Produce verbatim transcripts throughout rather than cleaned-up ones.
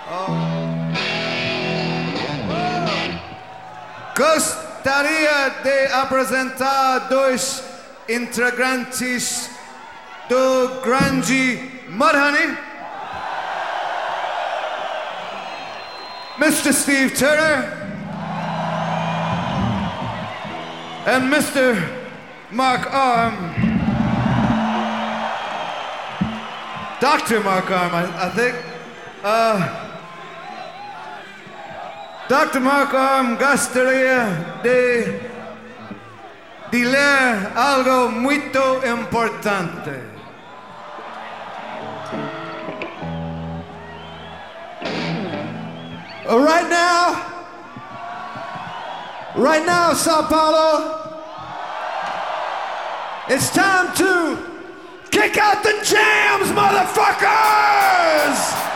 Gostaria de apresentar dois integrantes do grande Mudhoney, Mister Steve Turner and Mister Mark Arm. Doctor Mark Arm, I, I think. Uh, Doctor Mark Arm gostaria de, de ler algo muito importante. Uh, right now, right now, Sao Paulo, it's time to kick out the jams, motherfuckers!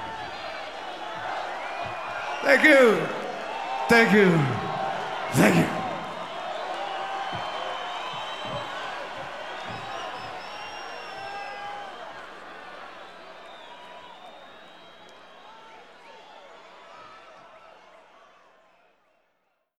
Thank you. Thank you. Thank you.